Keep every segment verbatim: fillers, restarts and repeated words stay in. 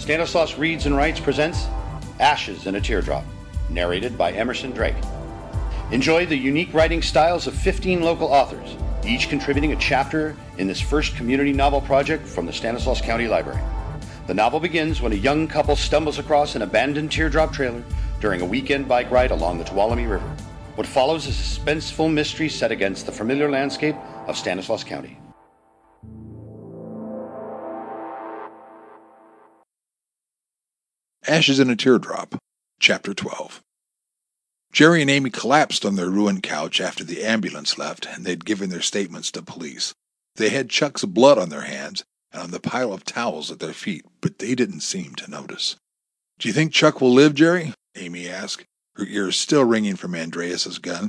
Stanislaus Reads and Writes presents Ashes in a Teardrop, narrated by Emerson Drake. Enjoy the unique writing styles of fifteen local authors, each contributing a chapter in this first community novel project from the Stanislaus County Library. The novel begins when a young couple stumbles across an abandoned teardrop trailer during a weekend bike ride along the Tuolumne River. What follows is a suspenseful mystery set against the familiar landscape of Stanislaus County. Ashes in a Teardrop, Chapter twelve. Jerry and Amy collapsed on their ruined couch after the ambulance left and they'd given their statements to police. They had Chuck's blood on their hands and on the pile of towels at their feet, but they didn't seem to notice. "Do you think Chuck will live, Jerry?" Amy asked, her ears still ringing from Andreas's gun.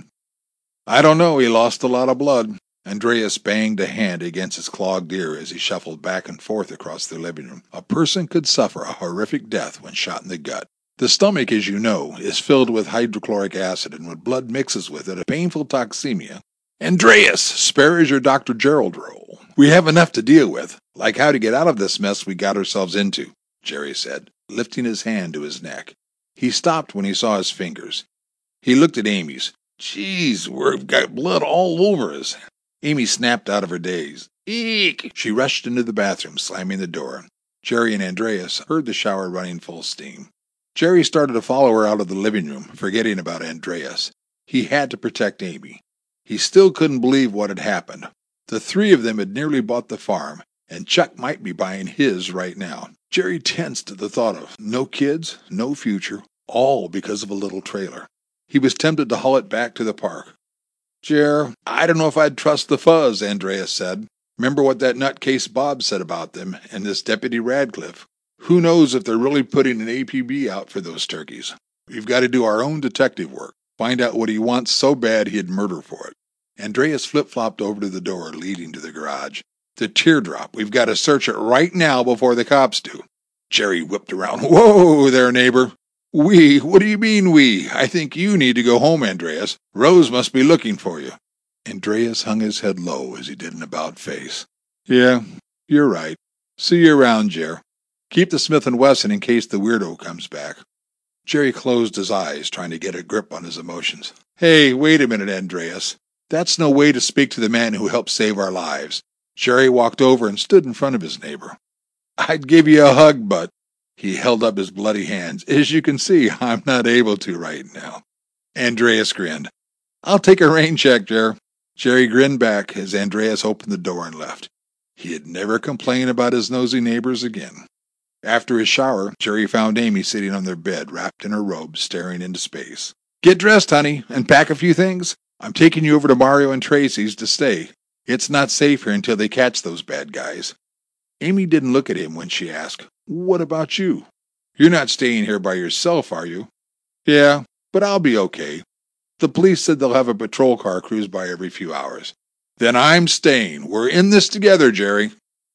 "I don't know. He lost a lot of blood." Andreas banged a hand against his clogged ear as he shuffled back and forth across their living room. A person could suffer a horrific death when shot in the gut. The stomach, as you know, is filled with hydrochloric acid, and when blood mixes with it, a painful toxemia. "Andreas, spare is your Doctor Gerald role. We have enough to deal with, like how to get out of this mess we got ourselves into," Jerry said, lifting his hand to his neck. He stopped when he saw his fingers. He looked at Amy's. "Geez, we've got blood all over us." Amy snapped out of her daze. "Eek!" She rushed into the bathroom, slamming the door. Jerry and Andreas heard the shower running full steam. Jerry started to follow her out of the living room, forgetting about Andreas. He had to protect Amy. He still couldn't believe what had happened. The three of them had nearly bought the farm, and Chuck might be buying his right now. Jerry tensed at the thought of no kids, no future, all because of a little trailer. He was tempted to haul it back to the park. "Jer, I don't know if I'd trust the fuzz," Andreas said. "Remember what that nutcase Bob said about them, and this Deputy Radcliffe. Who knows if they're really putting an A P B out for those turkeys? We've got to do our own detective work, find out what he wants so bad he'd murder for it." Andreas flip-flopped over to the door leading to the garage. "The teardrop. We've got to search it right now before the cops do." Jerry whipped around. "Whoa there, neighbor." "We? What do you mean, we? I think you need to go home, Andreas. Rose must be looking for you." Andreas hung his head low as he did an about-face. "Yeah, you're right. See you around, Jer. Keep the Smith and Wesson in case the weirdo comes back." Jerry closed his eyes, trying to get a grip on his emotions. "Hey, wait a minute, Andreas. That's no way to speak to the man who helped save our lives." Jerry walked over and stood in front of his neighbor. "I'd give you a hug, but..." He held up his bloody hands. "As you can see, I'm not able to right now." Andreas grinned. "I'll take a rain check, Jer." Jerry grinned back as Andreas opened the door and left. He'd never complain about his nosy neighbors again. After his shower, Jerry found Amy sitting on their bed, wrapped in her robe, staring into space. "Get dressed, honey, and pack a few things. I'm taking you over to Mario and Tracy's to stay. It's not safe here until they catch those bad guys." Amy didn't look at him when she asked, "What about you? You're not staying here by yourself, are you?" "Yeah, but I'll be okay. The police said they'll have a patrol car cruise by every few hours." "Then I'm staying. We're in this together, Jerry."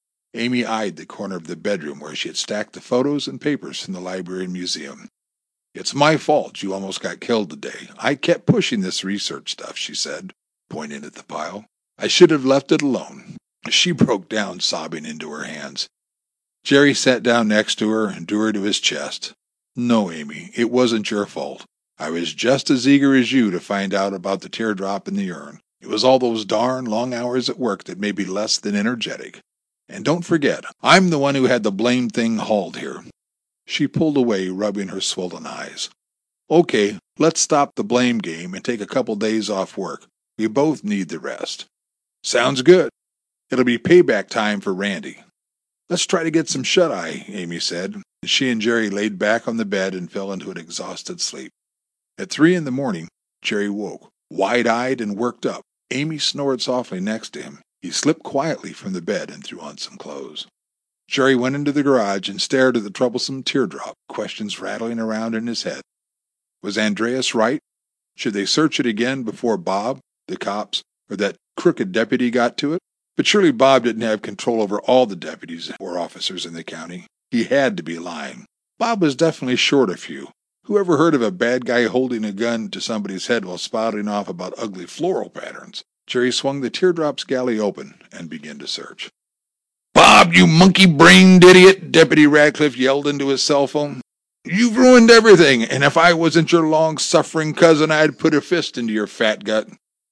Amy eyed the corner of the bedroom where she had stacked the photos and papers from the library and museum. "It's my fault you almost got killed today. I kept pushing this research stuff," she said, pointing at the pile. "I should have left it alone." She broke down, sobbing into her hands. Jerry sat down next to her and drew her to his chest. "No, Amy, it wasn't your fault. I was just as eager as you to find out about the teardrop in the urn. It was all those darn long hours at work that made me less than energetic. And don't forget, I'm the one who had the blamed thing hauled here." She pulled away, rubbing her swollen eyes. "Okay, let's stop the blame game and take a couple days off work. We both need the rest." "Sounds good. It'll be payback time for Randy." "Let's try to get some shut-eye," Amy said. She and Jerry laid back on the bed and fell into an exhausted sleep. At three in the morning, Jerry woke, wide-eyed and worked up. Amy snored softly next to him. He slipped quietly from the bed and threw on some clothes. Jerry went into the garage and stared at the troublesome teardrop, questions rattling around in his head. Was Andreas right? Should they search it again before Bob, the cops, or that crooked deputy got to it? But surely Bob didn't have control over all the deputies or officers in the county. He had to be lying. Bob was definitely short a few. Who ever heard of a bad guy holding a gun to somebody's head while spouting off about ugly floral patterns? Jerry swung the teardrop's galley open and began to search. "Bob!" Bob, you monkey-brained idiot, Deputy Radcliffe yelled into his cell phone. You've ruined everything, and if I wasn't your long-suffering cousin, I'd put a fist into your fat gut.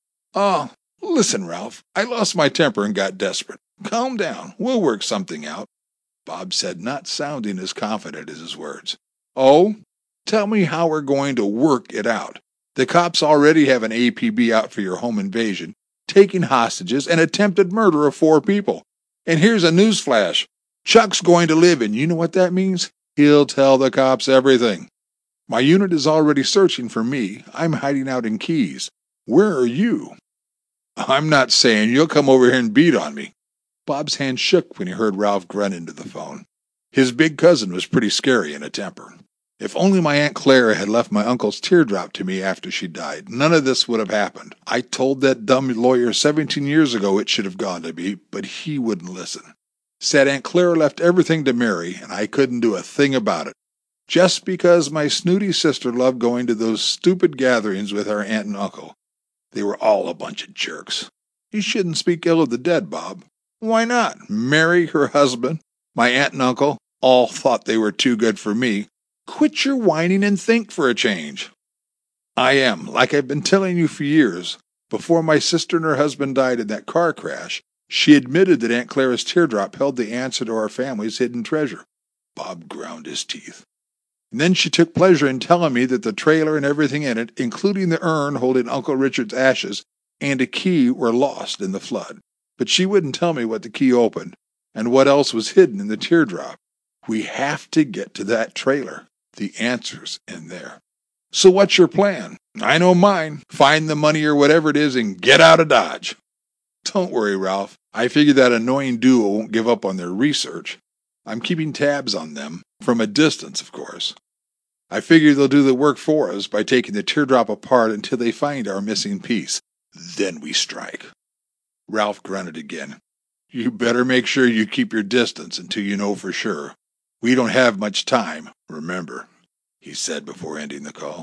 Oh, listen, Ralph, I lost my temper and got desperate. Calm down. We'll work something out, Bob said, not sounding as confident as his words. Oh? Tell me how we're going to work it out. The cops already have an A P B out for your home invasion, taking hostages, and attempted murder of four people. And here's a newsflash. Chuck's going to live, and you know what that means? He'll tell the cops everything. My unit is already searching for me. I'm hiding out in Keys. Where are you? I'm not saying you'll come over here and beat on me. Bob's hand shook when he heard Ralph grunt into the phone. His big cousin was pretty scary in a temper. If only my Aunt Clara had left my uncle's teardrop to me after she died, none of this would have happened. I told that dumb lawyer seventeen years ago it should have gone to me, but he wouldn't listen. Said Aunt Clara left everything to Mary, and I couldn't do a thing about it. Just because my snooty sister loved going to those stupid gatherings with her aunt and uncle. They were all a bunch of jerks. You shouldn't speak ill of the dead, Bob. Why not? Mary, her husband, my aunt and uncle, all thought they were too good for me. Quit your whining and think for a change. I am, like I've been telling you for years. Before my sister and her husband died in that car crash, she admitted that Aunt Clara's teardrop held the answer to our family's hidden treasure. Bob ground his teeth. And then she took pleasure in telling me that the trailer and everything in it, including the urn holding Uncle Richard's ashes and a key, were lost in the flood. But she wouldn't tell me what the key opened and what else was hidden in the teardrop. We have to get to that trailer. The answer's in there. So what's your plan? I know mine. Find the money or whatever it is and get out of Dodge. Don't worry, Ralph. I figure that annoying duo won't give up on their research. I'm keeping tabs on them, from a distance, of course. I figure they'll do the work for us by taking the teardrop apart until they find our missing piece. Then we strike. Ralph grunted again. You better make sure you keep your distance until you know for sure. We don't have much time, remember, he said before ending the call.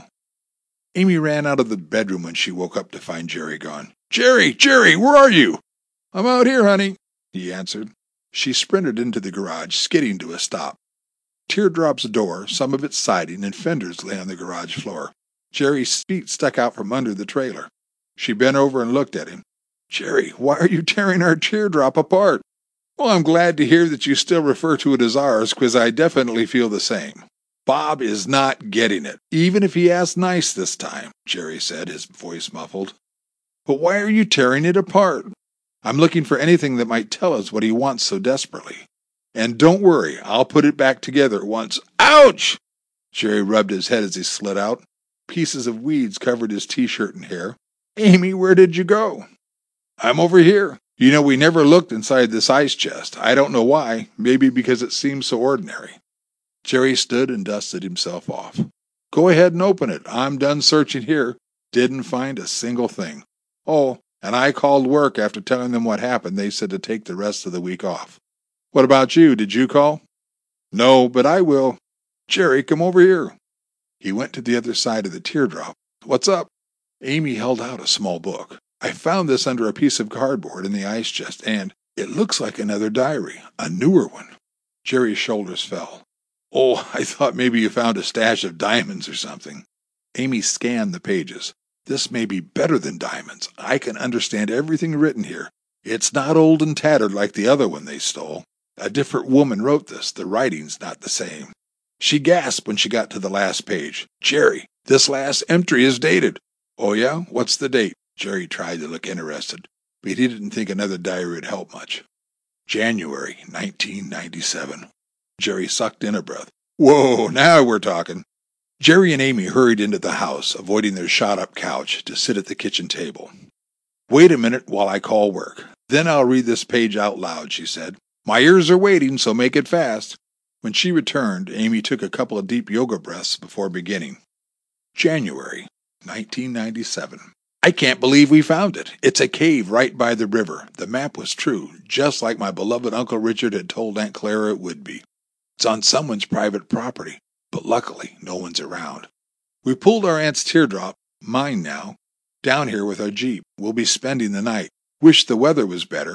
Amy ran out of the bedroom when she woke up to find Jerry gone. Jerry, Jerry, where are you? I'm out here, honey, he answered. She sprinted into the garage, skidding to a stop. Teardrop's door, some of its siding, and fenders lay on the garage floor. Jerry's feet stuck out from under the trailer. She bent over and looked at him. Jerry, why are you tearing our teardrop apart? Well, I'm glad to hear that you still refer to it as ours, because I definitely feel the same. Bob is not getting it, even if he asks nice this time, Jerry said, his voice muffled. But why are you tearing it apart? I'm looking for anything that might tell us what he wants so desperately. And don't worry, I'll put it back together at once. Ouch! Jerry rubbed his head as he slid out. Pieces of weeds covered his t-shirt and hair. Amy, where did you go? I'm over here. You know, we never looked inside this ice chest. I don't know why. Maybe because it seems so ordinary. Jerry stood and dusted himself off. Go ahead and open it. I'm done searching here. Didn't find a single thing. Oh, and I called work after telling them what happened. They said to take the rest of the week off. What about you? Did you call? No, but I will. Jerry, come over here. He went to the other side of the teardrop. What's up? Amy held out a small book. I found this under a piece of cardboard in the ice chest, and it looks like another diary, a newer one. Jerry's shoulders fell. Oh, I thought maybe you found a stash of diamonds or something. Amy scanned the pages. This may be better than diamonds. I can understand everything written here. It's not old and tattered like the other one they stole. A different woman wrote this. The writing's not the same. She gasped when she got to the last page. Jerry, this last entry is dated. Oh, yeah? What's the date? Jerry tried to look interested, but he didn't think another diary would help much. January nineteen ninety-seven. Jerry sucked in a breath. Whoa, now we're talking. Jerry and Amy hurried into the house, avoiding their shot-up couch, to sit at the kitchen table. Wait a minute while I call work. Then I'll read this page out loud, she said. My ears are waiting, so make it fast. When she returned, Amy took a couple of deep yoga breaths before beginning. January nineteen ninety-seven. I can't believe we found it. It's a cave right by the river. The map was true, just like my beloved Uncle Richard had told Aunt Clara it would be. It's on someone's private property, but luckily no one's around. We pulled our aunt's teardrop, mine now, down here with our Jeep. We'll be spending the night. Wish the weather was better.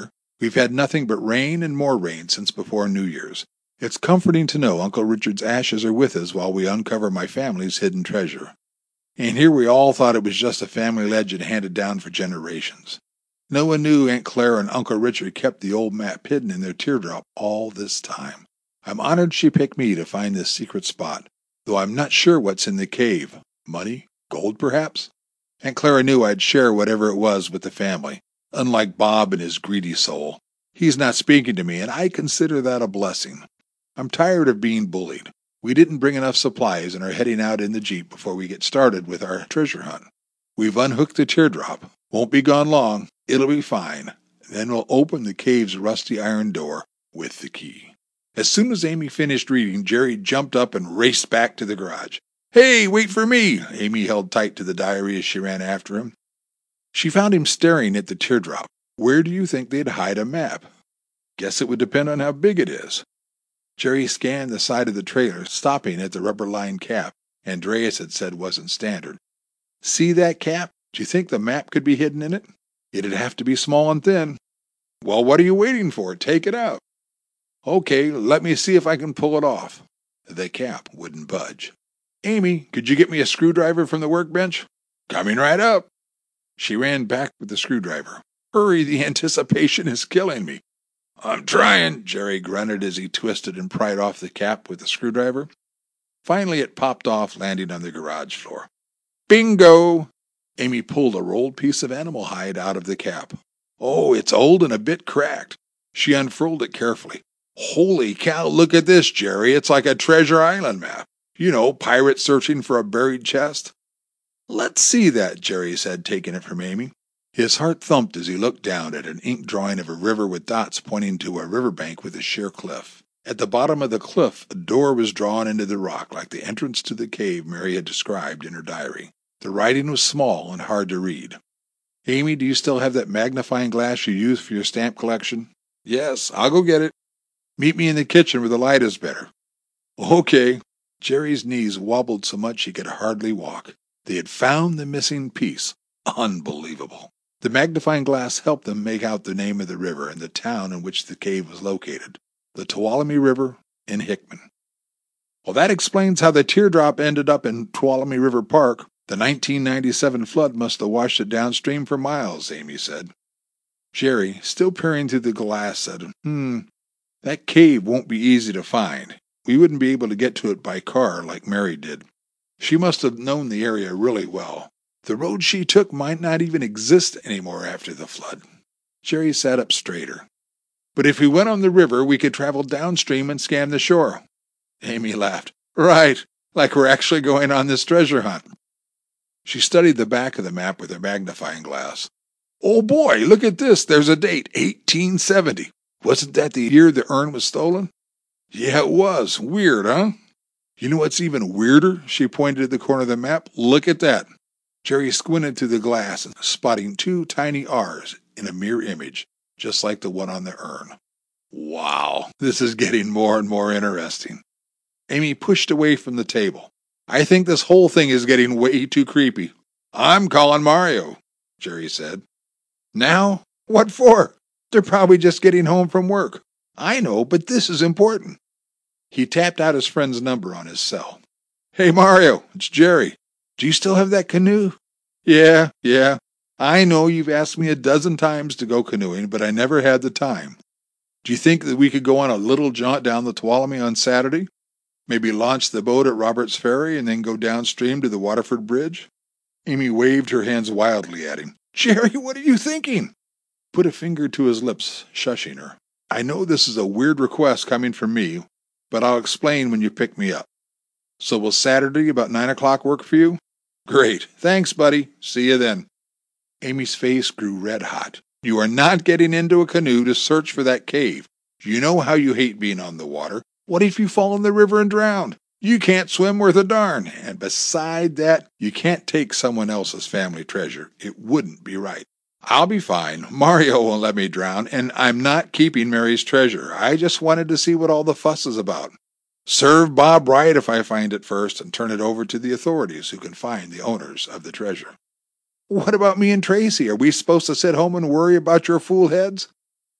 We've had nothing but rain and more rain since before New Year's. It's comforting to know Uncle Richard's ashes are with us while we uncover my family's hidden treasure. And here we all thought it was just a family legend handed down for generations. No one knew Aunt Clara and Uncle Richard kept the old map hidden in their teardrop all this time. I'm honored she picked me to find this secret spot, though I'm not sure what's in the cave. Money? Gold, perhaps? Aunt Clara knew I'd share whatever it was with the family, unlike Bob and his greedy soul. He's not speaking to me, and I consider that a blessing. I'm tired of being bullied. We didn't bring enough supplies and are heading out in the Jeep before we get started with our treasure hunt. We've unhooked the teardrop. Won't be gone long. It'll be fine. Then we'll open the cave's rusty iron door with the key. As soon as Amy finished reading, Jerry jumped up and raced back to the garage. Hey, wait for me! Amy held tight to the diary as she ran after him. She found him staring at the teardrop. Where do you think they'd hide a map? Guess it would depend on how big it is. Jerry scanned the side of the trailer, stopping at the rubber-lined cap Andreas had said wasn't standard. See that cap? Do you think the map could be hidden in it? It'd have to be small and thin. Well, what are you waiting for? Take it out. Okay, let me see if I can pull it off. The cap wouldn't budge. Amy, could you get me a screwdriver from the workbench? Coming right up. She ran back with the screwdriver. Hurry, the anticipation is killing me. I'm trying, Jerry grunted as he twisted and pried off the cap with the screwdriver. Finally, it popped off, landing on the garage floor. Bingo! Amy pulled a rolled piece of animal hide out of the cap. Oh, it's old and a bit cracked. She unfurled it carefully. Holy cow, look at this, Jerry. It's like a Treasure Island map. You know, pirates searching for a buried chest. Let's see that, Jerry said, taking it from Amy. His heart thumped as he looked down at an ink drawing of a river with dots pointing to a riverbank with a sheer cliff. At the bottom of the cliff, a door was drawn into the rock like the entrance to the cave Mary had described in her diary. The writing was small and hard to read. Amy, do you still have that magnifying glass you used for your stamp collection? Yes, I'll go get it. Meet me in the kitchen where the light is better. Okay. Jerry's knees wobbled so much he could hardly walk. They had found the missing piece. Unbelievable. The magnifying glass helped them make out the name of the river and the town in which the cave was located, the Tuolumne River in Hickman. Well, that explains how the teardrop ended up in Tuolumne River Park. The nineteen ninety-seven flood must have washed it downstream for miles, Amy said. Jerry, still peering through the glass, said, Hmm, that cave won't be easy to find. We wouldn't be able to get to it by car like Mary did. She must have known the area really well. The road she took might not even exist anymore after the flood. Jerry sat up straighter. But if we went on the river, we could travel downstream and scan the shore. Amy laughed. Right, like we're actually going on this treasure hunt. She studied the back of the map with her magnifying glass. Oh boy, look at this. There's a date, eighteen seventy. Wasn't that the year the urn was stolen? Yeah, it was. Weird, huh? You know what's even weirder? She pointed at the corner of the map. Look at that. Jerry squinted through the glass, spotting two tiny R's in a mirror image, just like the one on the urn. Wow, this is getting more and more interesting. Amy pushed away from the table. I think this whole thing is getting way too creepy. I'm calling Mario, Jerry said. Now? What for? They're probably just getting home from work. I know, but this is important. He tapped out his friend's number on his cell. Hey, Mario, it's Jerry. Do you still have that canoe? Yeah, yeah. I know you've asked me a dozen times to go canoeing, but I never had the time. Do you think that we could go on a little jaunt down the Tuolumne on Saturday? Maybe launch the boat at Roberts Ferry and then go downstream to the Waterford Bridge? Amy waved her hands wildly at him. Jerry, what are you thinking? Put a finger to his lips, shushing her. I know this is a weird request coming from me, but I'll explain when you pick me up. So will Saturday about nine o'clock work for you? Great. Thanks, buddy. See you then. Amy's face grew red-hot. You are not getting into a canoe to search for that cave. You know how you hate being on the water. What if you fall in the river and drown? You can't swim worth a darn. And beside that, you can't take someone else's family treasure. It wouldn't be right. I'll be fine. Mario won't let me drown, and I'm not keeping Mary's treasure. I just wanted to see what all the fuss is about. Serve Bob right if I find it first and turn it over to the authorities who can find the owners of the treasure. What about me and Tracy? Are we supposed to sit home and worry about your fool heads?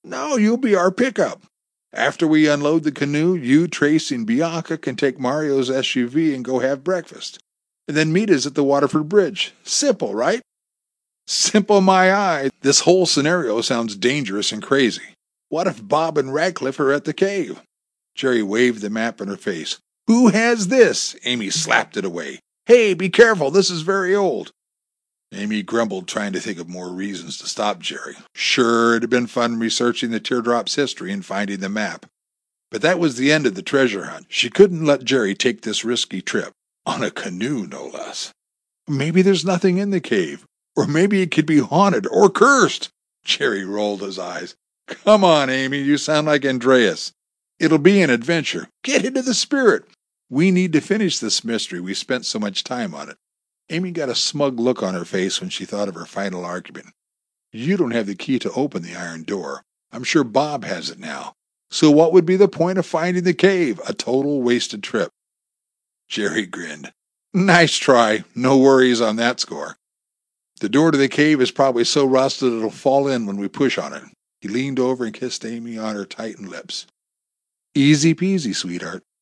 No, you'll be our pickup. After we unload the canoe, you, Tracy, and Bianca can take Mario's S U V and go have breakfast. And then meet us at the Waterford Bridge. Simple, right? Simple, my eye. This whole scenario sounds dangerous and crazy. What if Bob and Radcliffe are at the cave? Jerry waved the map in her face. Who has this? Amy slapped it away. Hey, be careful, this is very old. Amy grumbled, trying to think of more reasons to stop Jerry. Sure, it had been fun researching the teardrop's history and finding the map. But that was the end of the treasure hunt. She couldn't let Jerry take this risky trip. On a canoe, no less. Maybe there's nothing in the cave. Or maybe it could be haunted or cursed. Jerry rolled his eyes. Come on, Amy, you sound like Andreas. It'll be an adventure. Get into the spirit. We need to finish this mystery. We spent so much time on it. Amy got a smug look on her face when she thought of her final argument. You don't have the key to open the iron door. I'm sure Bob has it now. So what would be the point of finding the cave? A total wasted trip. Jerry grinned. Nice try. No worries on that score. The door to the cave is probably so rusted it'll fall in when we push on it. He leaned over and kissed Amy on her tightened lips. Easy peasy, sweetheart.